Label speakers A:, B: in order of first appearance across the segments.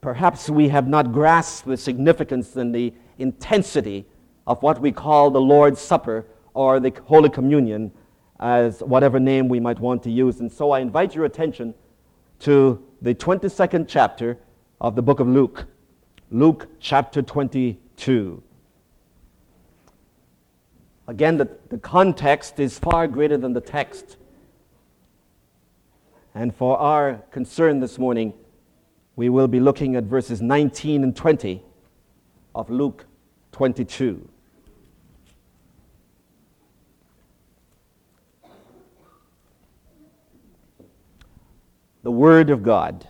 A: perhaps we have not grasped the significance and the intensity of what we call the Lord's Supper or the Holy Communion, as whatever name we might want to use. And so I invite your attention to the 22nd chapter of the book of Luke. Luke chapter 22. Again, the context is far greater than the text. And for our concern this morning, we will be looking at verses 19 and 20 of Luke 22. The Word of God.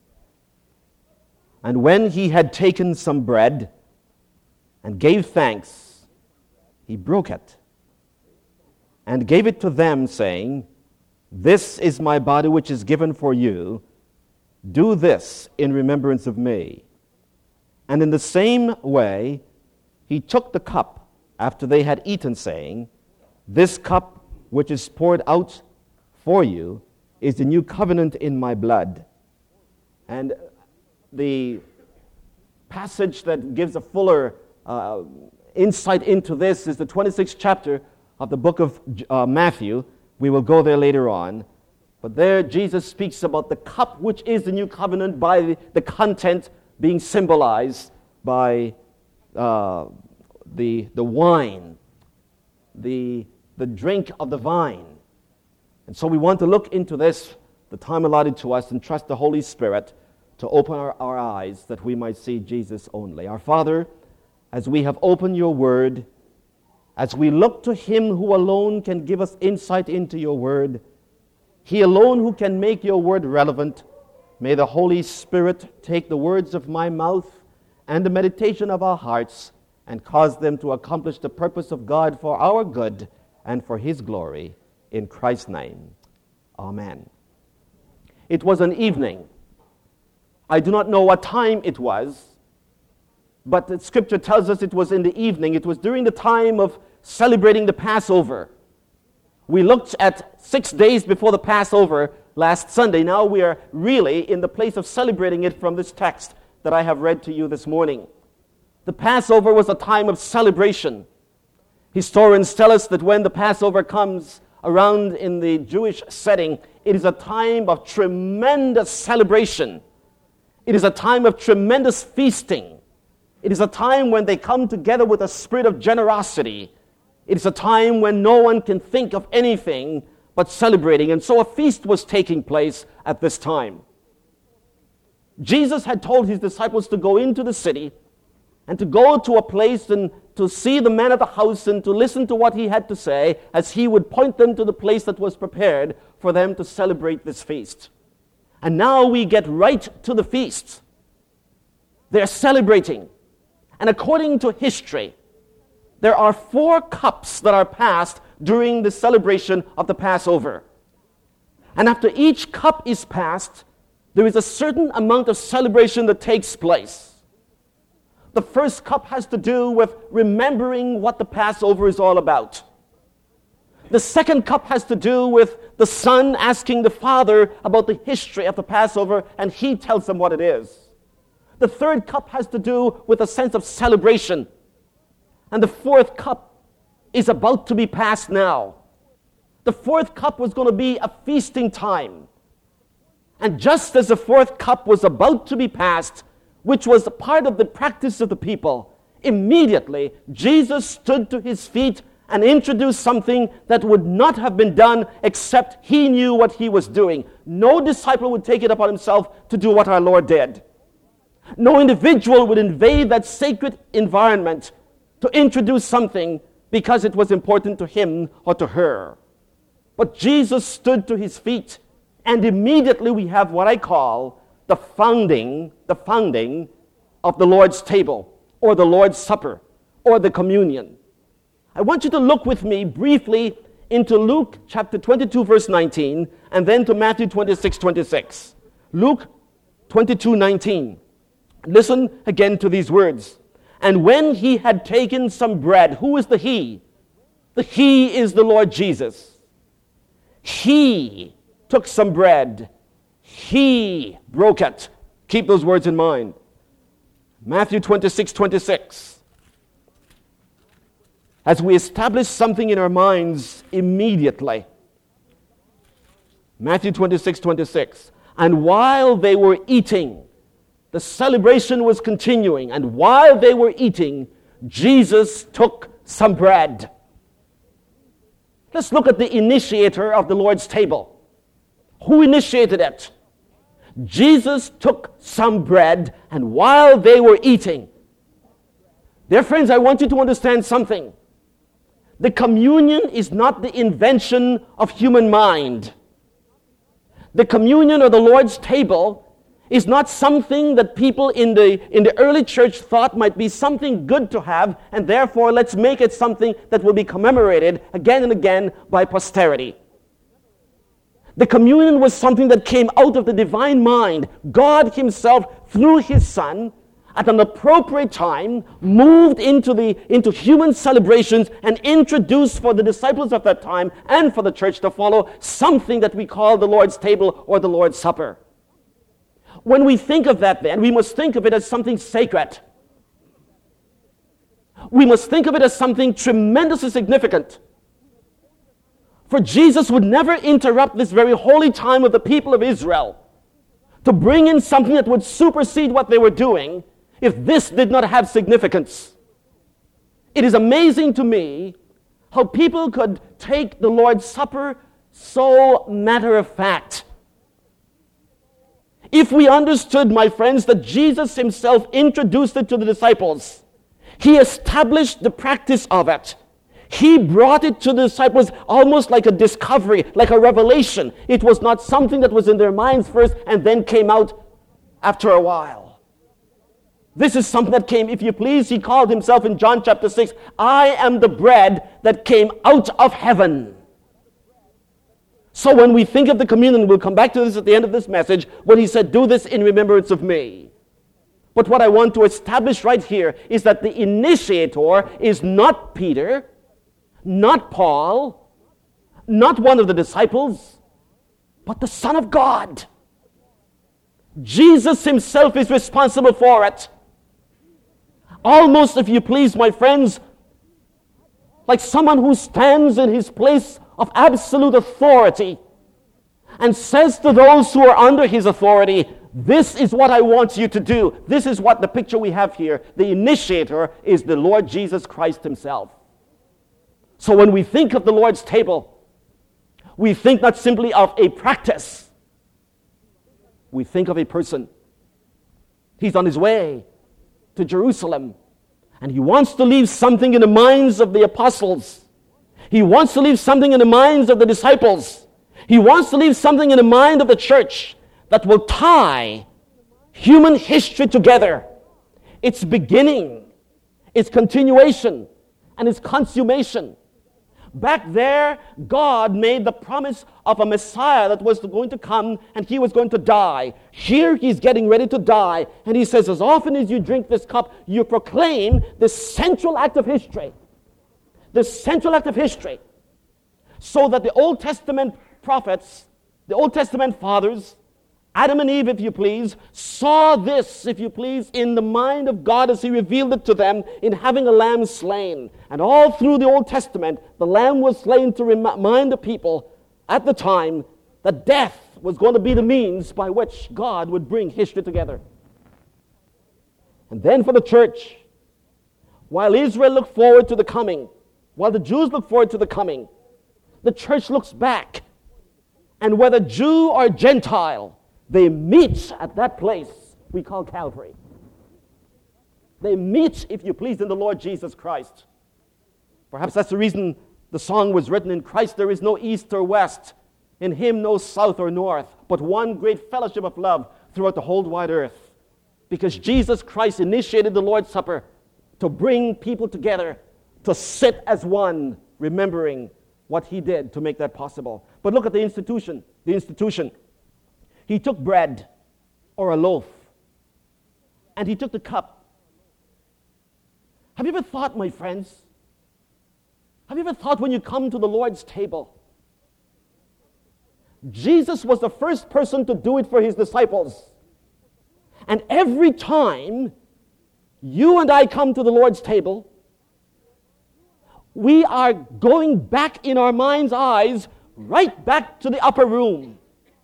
A: And when he had taken some bread and gave thanks, he broke it and gave it to them, saying, "This is my body which is given for you. Do this in remembrance of me." And in the same way, he took the cup after they had eaten, saying, "This cup which is poured out for you is the new covenant in my blood." And the passage that gives a fuller insight into this is the 26th chapter of the book of Matthew. We will go there later on. But there Jesus speaks about the cup which is the new covenant by the content being symbolized by the wine, the drink of the vine. And so we want to look into this, the time allotted to us, and trust the Holy Spirit to open our eyes that we might see Jesus only. Our Father, as we have opened your word, as we look to him who alone can give us insight into your word, he alone who can make your word relevant, may the Holy Spirit take the words of my mouth and the meditation of our hearts and cause them to accomplish the purpose of God for our good and for his glory. In Christ's name, amen. It was an evening. I do not know what time it was, but the scripture tells us it was in the evening. It was during the time of celebrating the Passover. We looked at 6 days before the Passover last Sunday. Now we are really in the place of celebrating it from this text that I have read to you this morning. The Passover was a time of celebration. Historians tell us that when the Passover comes around in the Jewish setting, it is a time of tremendous celebration. It is a time of tremendous feasting. It is a time when they come together with a spirit of generosity. It is a time when no one can think of anything but celebrating. And so a feast was taking place at this time. Jesus had told his disciples to go into the city and to go to a place and to see the man of the house and to listen to what he had to say as he would point them to the place that was prepared for them to celebrate this feast. And now we get right to the feast. They're celebrating. And according to history, there are 4 cups that are passed during the celebration of the Passover. And after each cup is passed, there is a certain amount of celebration that takes place. The first cup has to do with remembering what the Passover is all about. The second cup has to do with the son asking the father about the history of the Passover, and he tells them what it is. The third cup has to do with a sense of celebration. And the fourth cup is about to be passed now. The fourth cup was going to be a feasting time. And just as the fourth cup was about to be passed, which was a part of the practice of the people, immediately Jesus stood to his feet and introduced something that would not have been done except he knew what he was doing. No disciple would take it upon himself to do what our Lord did. No individual would invade that sacred environment to introduce something because it was important to him or to her. But Jesus stood to his feet, and immediately we have what I call the founding of the Lord's table, or the Lord's Supper, or the communion. I want you to look with me briefly into Luke chapter 22, verse 19, and then to Matthew 26, 26. Luke 22, 19. Listen again to these words. And when he had taken some bread, who is the he? The he is the Lord Jesus. He took some bread. He broke it. Keep those words in mind. Matthew 26:26. As we establish something in our minds immediately. Matthew 26:26. And while they were eating, the celebration was continuing, and while they were eating, Jesus took some bread. Let's look at the initiator of the Lord's table. Who initiated it? Jesus took some bread, and while they were eating. Dear friends, I want you to understand something. The communion is not the invention of human mind. The communion or the Lord's table is not something that people in the early church thought might be something good to have, and therefore let's make it something that will be commemorated again and again by posterity. The communion was something that came out of the divine mind. God himself, through his Son, at an appropriate time, moved into human celebrations and introduced for the disciples of that time and for the church to follow something that we call the Lord's table or the Lord's Supper. When we think of that, then, we must think of it as something sacred. We must think of it as something tremendously significant. For Jesus would never interrupt this very holy time of the people of Israel to bring in something that would supersede what they were doing if this did not have significance. It is amazing to me how people could take the Lord's Supper so matter of fact. If we understood, my friends, that Jesus himself introduced it to the disciples, he established the practice of it. He brought it to the disciples almost like a discovery, like a revelation. It was not something that was in their minds first and then came out after a while. This is something that came, if you please, he called himself in John chapter 6, I am the bread that came out of heaven. So when we think of the communion, we'll come back to this at the end of this message, when he said, do this in remembrance of me. But what I want to establish right here is that the initiator is not Peter, not Paul, not one of the disciples, but the Son of God. Jesus himself is responsible for it. Almost, if you please, my friends, like someone who stands in his place of absolute authority and says to those who are under his authority, this is what I want you to do. This is what the picture we have here. The initiator is the Lord Jesus Christ himself. So when we think of the Lord's table, we think not simply of a practice. We think of a person. He's on his way to Jerusalem, and he wants to leave something in the minds of the apostles. He wants to leave something in the minds of the disciples. He wants to leave something in the mind of the church that will tie human history together. Its beginning, its continuation, and its consummation. Back there, God made the promise of a Messiah that was going to come, and he was going to die. Here, he's getting ready to die, and he says, as often as you drink this cup, you proclaim this central act of history. This central act of history. So that the Old Testament prophets, the Old Testament fathers, Adam and Eve, if you please, saw this, if you please, in the mind of God as he revealed it to them in having a lamb slain. And all through the Old Testament, the lamb was slain to remind the people at the time that death was going to be the means by which God would bring history together. And then for the church, while Israel looked forward to the coming, while the Jews look forward to the coming, the church looks back. And whether Jew or Gentile, they meet at that place we call Calvary. They meet, if you please, in the Lord Jesus Christ. Perhaps that's the reason the song was written, in Christ there is no east or west, in him no south or north, but one great fellowship of love throughout the whole wide earth. Because Jesus Christ initiated the Lord's Supper to bring people together, to sit as one, remembering what he did to make that possible. But look at the institution. The institution. He took bread or a loaf, and he took the cup. Have you ever thought, my friends, have you ever thought when you come to the Lord's table, Jesus was the first person to do it for his disciples. And every time you and I come to the Lord's table, we are going back in our mind's eyes, right back to the upper room.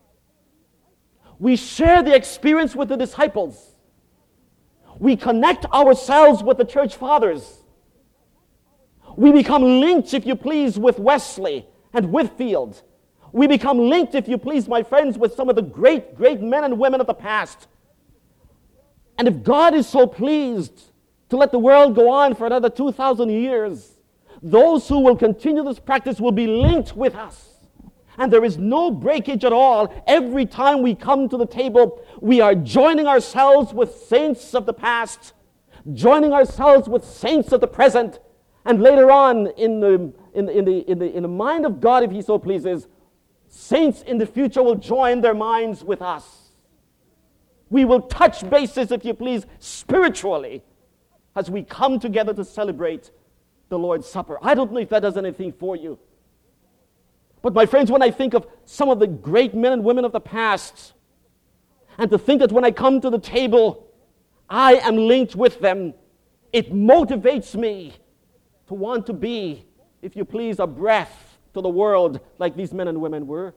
A: We share the experience with the disciples. We connect ourselves with the church fathers. We become linked, if you please, with Wesley and Whitefield. We become linked, if you please, my friends, with some of the great, great men and women of the past. And if God is so pleased to let the world go on for another 2,000 years, those who will continue this practice will be linked with us. And there is no breakage at all. Every time we come to the table, we are joining ourselves with saints of the past, joining ourselves with saints of the present, and later on in the mind of God, if He so pleases, saints in the future will join their minds with us. We will touch bases, if you please, spiritually as we come together to celebrate the Lord's Supper. I don't know if that does anything for you. But my friends, when I think of some of the great men and women of the past, and to think that when I come to the table, I am linked with them, it motivates me to want to be, if you please, a breath to the world like these men and women were.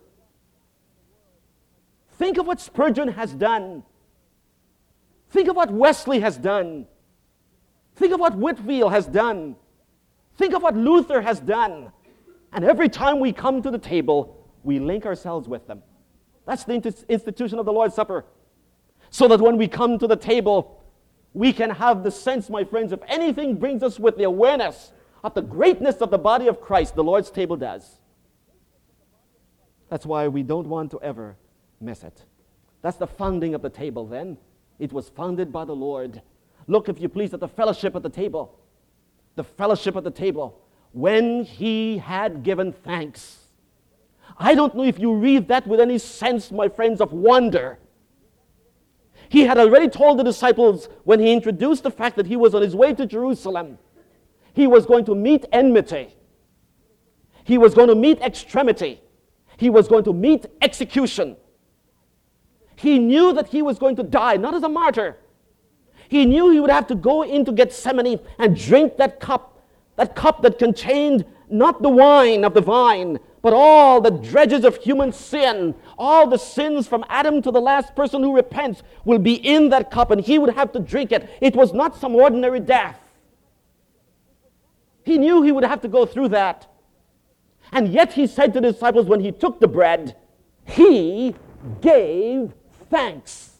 A: Think of what Spurgeon has done. Think of what Wesley has done. Think of what Whitefield has done. Think of what Luther has done. And every time we come to the table, we link ourselves with them. That's the institution of the Lord's Supper. So that when we come to the table, we can have the sense, my friends, if anything brings us with the awareness of the greatness of the body of Christ, the Lord's table does. That's why we don't want to ever miss it. That's the founding of the table then. It was founded by the Lord. Look, if you please, at the fellowship at the table. The fellowship at the table. When He had given thanks. I don't know if you read that with any sense, my friends, of wonder. He had already told the disciples when He introduced the fact that He was on His way to Jerusalem, He was going to meet enmity. He was going to meet extremity. He was going to meet execution. He knew that He was going to die, not as a martyr. He knew He would have to go into Gethsemane and drink that cup that contained not the wine of the vine, but all the dredges of human sin, all the sins from Adam to the last person who repents will be in that cup, and He would have to drink it. It was not some ordinary death. He knew He would have to go through that. And yet He said to the disciples when He took the bread, He gave thanks.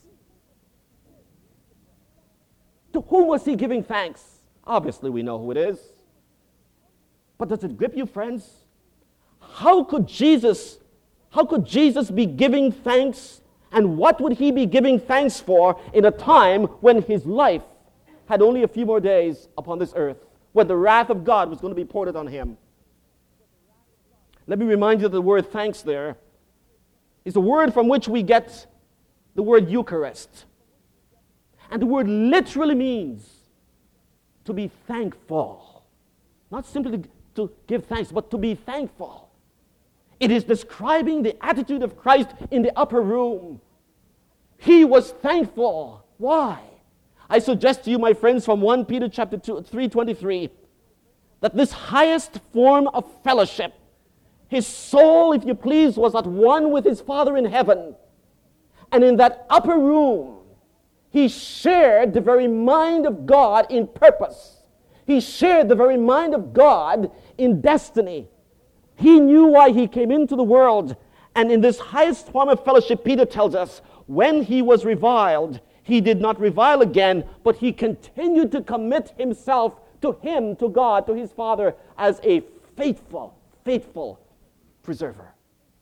A: To whom was He giving thanks? Obviously we know who it is. But does it grip you, friends? How could Jesus be giving thanks, and what would He be giving thanks for in a time when His life had only a few more days upon this earth, when the wrath of God was going to be poured out on Him? Let me remind you that the word thanks there is a word from which we get the word Eucharist. And the word literally means to be thankful. Not simply to give thanks, but to be thankful. It is describing the attitude of Christ in the upper room. He was thankful. Why? I suggest to you, my friends, from 1 Peter chapter 3:23, that this highest form of fellowship, His soul, if you please, was at one with His Father in heaven. And in that upper room, He shared the very mind of God in purpose. He shared the very mind of God in destiny. He knew why He came into the world. And in this highest form of fellowship, Peter tells us, when He was reviled, He did not revile again, but He continued to commit Himself to Him, to God, to His Father, as a faithful, faithful preserver.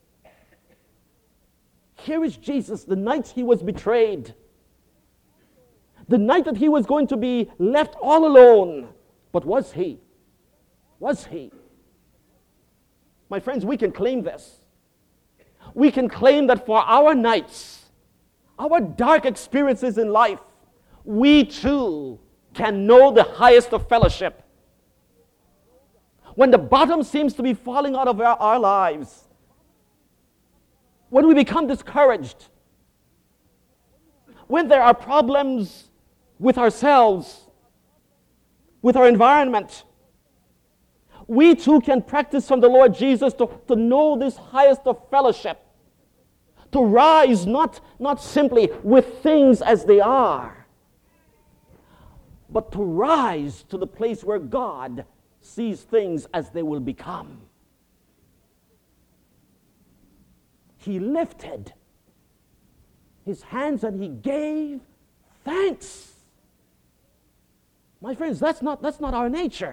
A: Here is Jesus, the night He was betrayed, the night that He was going to be left all alone. But was He? Was He? My friends, we can claim this. We can claim that for our nights, our dark experiences in life, we too can know the highest of fellowship. When the bottom seems to be falling out of our lives, when we become discouraged, when there are problems with ourselves, with our environment. We too can practice from the Lord Jesus to know this highest of fellowship, to rise not simply with things as they are, but to rise to the place where God sees things as they will become. He lifted his hands and he gave thanks. My friends, that's not our nature.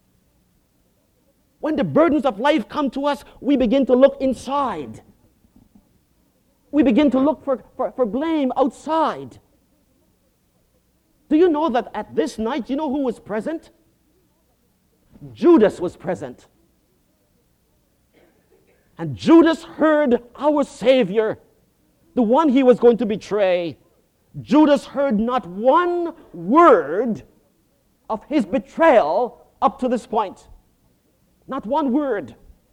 A: When the burdens of life come to us, we begin to look inside. We begin to look for blame outside. Do you know that at this night, you know who was present? Judas was present. And Judas heard our Savior, the one he was going to betray. Judas heard not one word of his betrayal up to this point. Not one word.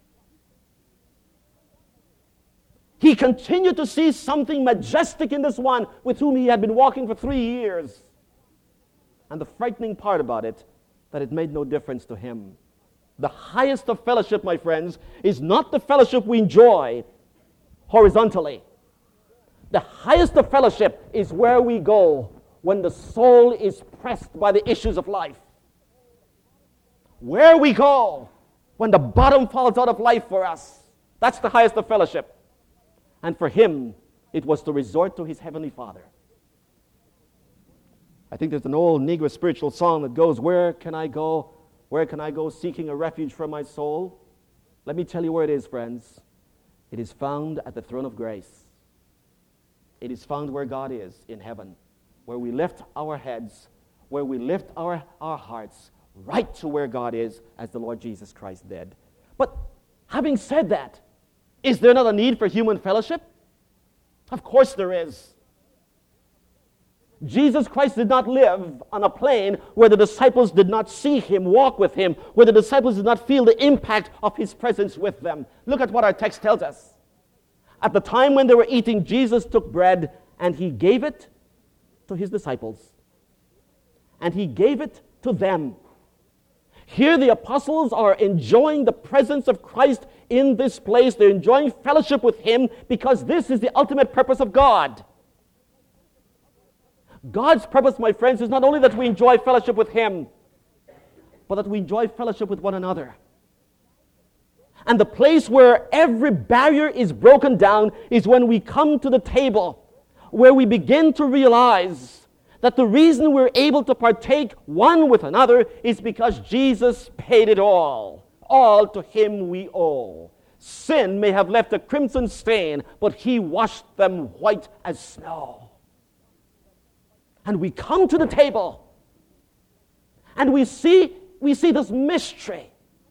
A: He continued to see something majestic in this one with whom he had been walking for 3 years. And the frightening part about it, that it made no difference to him. The highest of fellowship, my friends, is not the fellowship we enjoy horizontally. The highest of fellowship is where we go when the soul is pressed by the issues of life. Where we go when the bottom falls out of life for us. That's the highest of fellowship. And for him, it was to resort to his heavenly Father. I think there's an old Negro spiritual song that goes, "Where can I go? Where can I go seeking a refuge for my soul?" Let me tell you where it is, friends. It is found at the throne of grace. It is found where God is, in heaven, where we lift our heads, where we lift our hearts right to where God is, as the Lord Jesus Christ did. But having said that, is there not a need for human fellowship? Of course there is. Jesus Christ did not live on a plane where the disciples did not see him, walk with him, where the disciples did not feel the impact of his presence with them. Look at what our text tells us. At the time when they were eating, Jesus took bread and he gave it to his disciples. And he gave it to them. Here the apostles are enjoying the presence of Christ in this place. They're enjoying fellowship with him because this is the ultimate purpose of God. God's purpose, my friends, is not only that we enjoy fellowship with him, but that we enjoy fellowship with one another. And the place where every barrier is broken down is when we come to the table, where we begin to realize that the reason we're able to partake one with another is because Jesus paid it all. All to him we owe. Sin may have left a crimson stain, but he washed them white as snow. And we come to the table, and we see this mystery.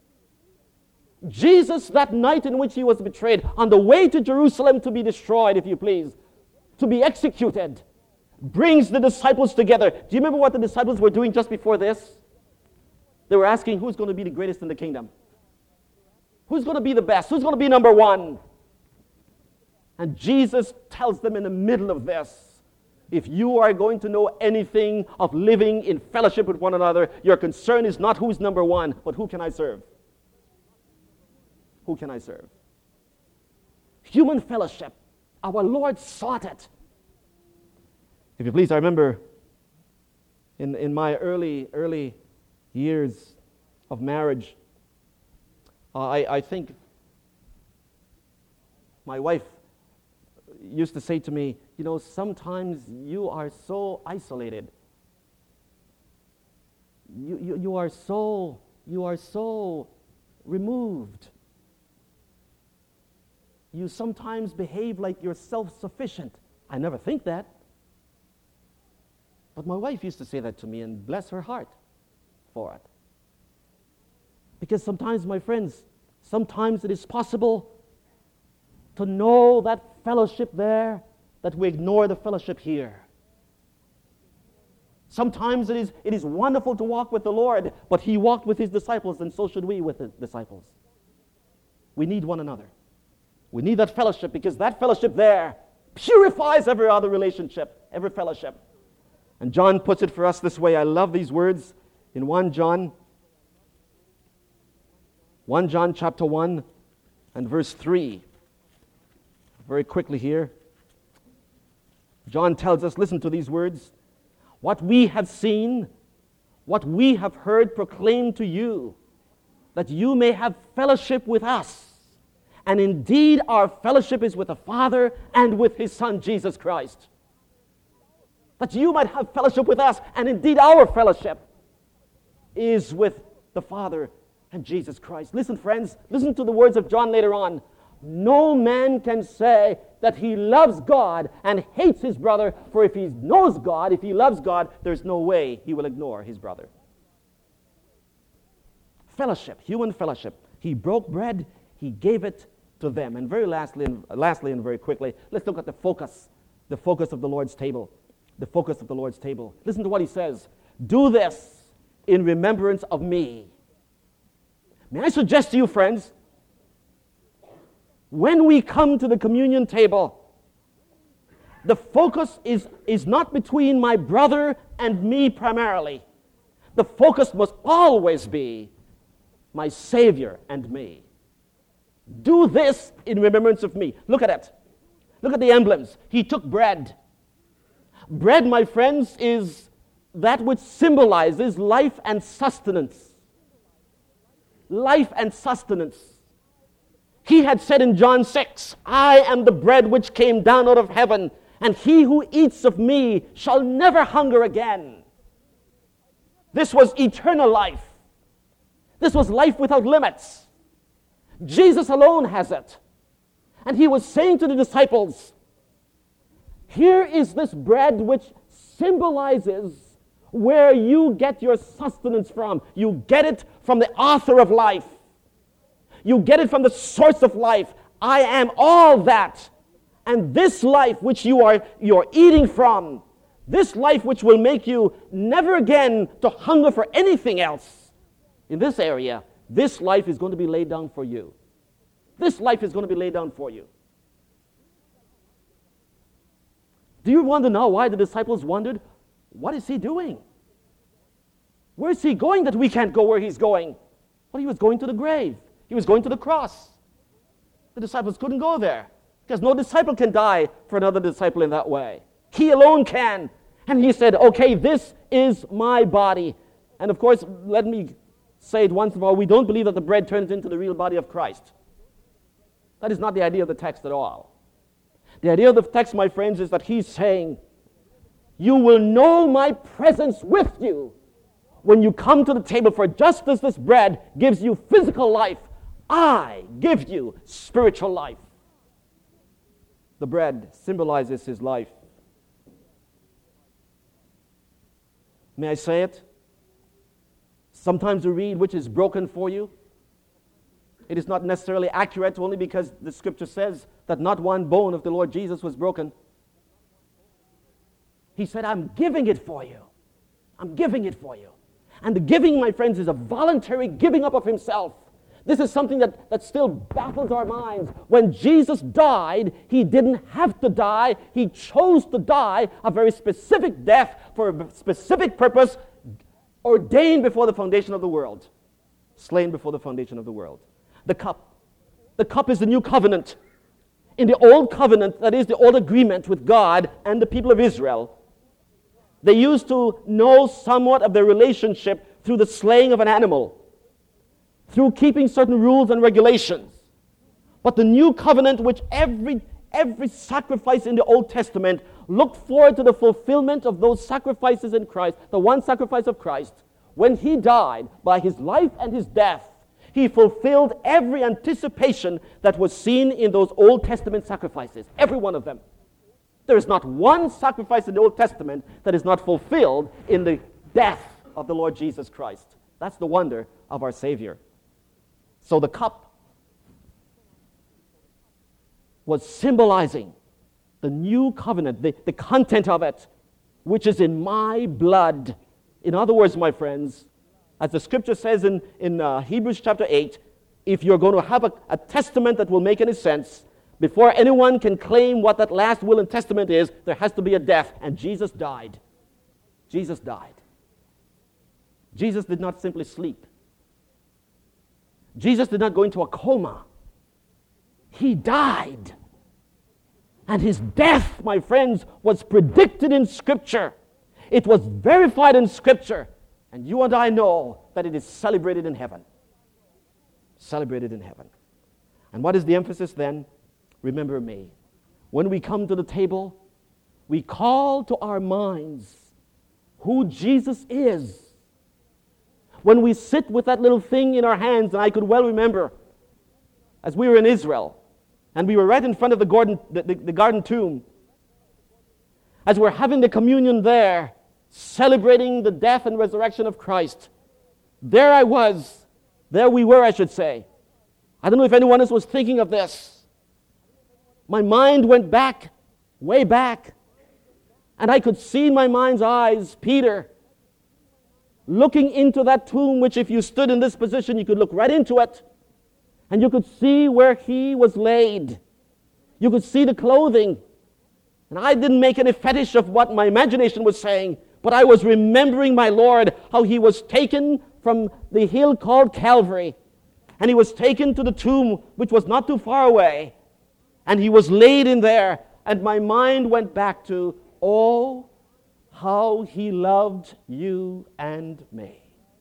A: Jesus, that night in which he was betrayed, on the way to Jerusalem to be destroyed, if you please, to be executed, brings the disciples together. Do you remember what the disciples were doing just before this? They were asking, who's going to be the greatest in the kingdom? Who's going to be the best? Who's going to be number one? And Jesus tells them in the middle of this, if you are going to know anything of living in fellowship with one another, your concern is not who's number one, but who can I serve? Who can I serve? Human fellowship. Our Lord sought it. If you please, I remember in my early years of marriage, I think my wife used to say to me, you know, sometimes you are so isolated. You are so removed. You sometimes behave like you're self-sufficient. I never think that. But my wife used to say that to me, and bless her heart for it. Because sometimes, my friends, sometimes it is possible to know that fellowship there, that we ignore the fellowship here. Sometimes it is wonderful to walk with the Lord, but he walked with his disciples, and so should we with the disciples. We need one another. We need that fellowship, because that fellowship there purifies every other relationship, every fellowship. And John puts it for us this way. I love these words. In 1 John chapter 1 and verse 3, very quickly here, John tells us, listen to these words, what we have seen, what we have heard proclaimed to you, that you may have fellowship with us. And indeed, our fellowship is with the Father and with His Son, Jesus Christ. That you might have fellowship with us, and indeed our fellowship is with the Father and Jesus Christ. Listen, friends, listen to the words of John later on. No man can say that he loves God and hates his brother, for if he knows God, if he loves God, there's no way he will ignore his brother. Fellowship, human fellowship. He broke bread, He gave it to them. And very lastly and very quickly, let's look at the focus of the Lord's table. The focus of the Lord's table. Listen to what He says. Do this in remembrance of me. May I suggest to you, friends, when we come to the communion table, the focus is not between my brother and me primarily. The focus must always be my Savior and me. Do this in remembrance of me. Look at it. Look at the emblems. He took bread. Bread, my friends, is that which symbolizes life and sustenance. Life and sustenance. He had said in John 6, I am the bread which came down out of heaven, and he who eats of me shall never hunger again. This was eternal life. This was life without limits. Jesus alone has it. And He was saying to the disciples, here is this bread which symbolizes where you get your sustenance from. You get it from the author of life. You get it from the source of life. I am all that. And this life which you're eating from, this life which will make you never again to hunger for anything else in this area, this life is going to be laid down for you. This life is going to be laid down for you. Do you want to know why the disciples wondered, what is He doing? Where is He going that we can't go where He's going? Well, He was going to the grave. He was going to the cross. The disciples couldn't go there because no disciple can die for another disciple in that way. He alone can. And He said, okay, this is my body. And of course, let me say it once for all, we don't believe that the bread turns into the real body of Christ. That is not the idea of the text at all. The idea of the text, my friends, is that He's saying, you will know my presence with you when you come to the table, for just as this bread gives you physical life, I give you spiritual life. The bread symbolizes His life. May I say it? Sometimes we read which is broken for you. It is not necessarily accurate only because the Scripture says that not one bone of the Lord Jesus was broken. He said, I'm giving it for you. I'm giving it for you. And the giving, my friends, is a voluntary giving up of Himself. This is something that still baffles our minds. When Jesus died, He didn't have to die. He chose to die a very specific death for a specific purpose, ordained before the foundation of the world. Slain before the foundation of the world. The cup. The cup is the new covenant. In the old covenant, that is the old agreement with God and the people of Israel, they used to know somewhat of their relationship through the slaying of an animal, through keeping certain rules and regulations. But the new covenant, which every sacrifice in the Old Testament looked forward to the fulfillment of those sacrifices in Christ, the one sacrifice of Christ, when He died by His life and His death, He fulfilled every anticipation that was seen in those Old Testament sacrifices, every one of them. There is not one sacrifice in the Old Testament that is not fulfilled in the death of the Lord Jesus Christ. That's the wonder of our Savior. So the cup was symbolizing the new covenant, the content of it, which is in my blood. In other words, my friends, as the Scripture says in Hebrews chapter 8, if you're going to have a testament that will make any sense, before anyone can claim what that last will and testament is, there has to be a death. And Jesus died. Jesus died. Jesus did not simply sleep. Jesus did not go into a coma. He died. And his death, my friends, was predicted in Scripture. It was verified in Scripture. And you and I know that it is celebrated in heaven. Celebrated in heaven. And what is the emphasis then? Remember me. When we come to the table, we call to our minds who Jesus is. When we sit with that little thing in our hands, and I could well remember as we were in Israel, and we were right in front of the garden tomb, as we're having the communion there, celebrating the death and resurrection of Christ. There we were, I should say. I don't know if anyone else was thinking of this. My mind went back, way back, and I could see in my mind's eyes Peter looking into that tomb, which if you stood in this position, you could look right into it, and you could see where he was laid. You could see the clothing. And I didn't make any fetish of what my imagination was saying, but I was remembering my Lord, how he was taken from the hill called Calvary, and he was taken to the tomb, which was not too far away, and he was laid in there, and my mind went back to, oh, how he loved you and me.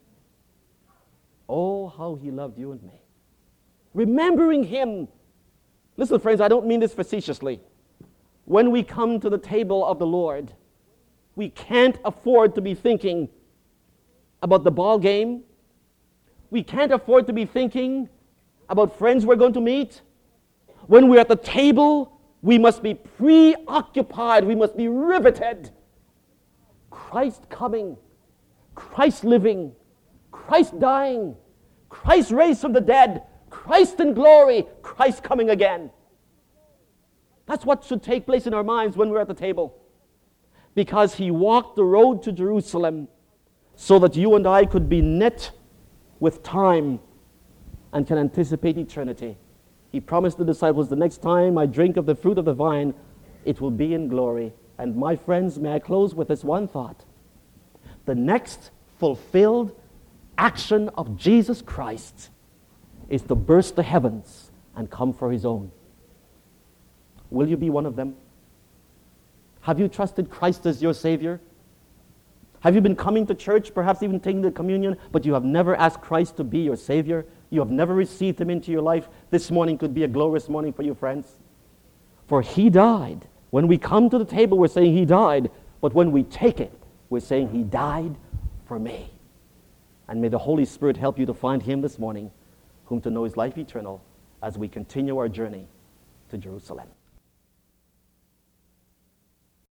A: Oh, how he loved you and me. Remembering him. Listen, friends, I don't mean this facetiously. When we come to the table of the Lord, we can't afford to be thinking about the ball game. We can't afford to be thinking about friends we're going to meet. When we're at the table, we must be preoccupied. We must be riveted. Christ coming, Christ living, Christ dying, Christ raised from the dead, Christ in glory, Christ coming again. That's what should take place in our minds when we're at the table. Because he walked the road to Jerusalem so that you and I could be knit with time and can anticipate eternity. He promised the disciples, the next time I drink of the fruit of the vine, it will be in glory. And my friends, may I close with this one thought. The next fulfilled action of Jesus Christ is to burst the heavens and come for his own. Will you be one of them? Have you trusted Christ as your Savior? Have you been coming to church, perhaps even taking the communion, but you have never asked Christ to be your Savior? You have never received him into your life? This morning could be a glorious morning for you, friends. For he died. When we come to the table, we're saying he died. But when we take it, we're saying he died for me. And may the Holy Spirit help you to find him this morning, whom to know is life eternal, as we continue our journey to Jerusalem.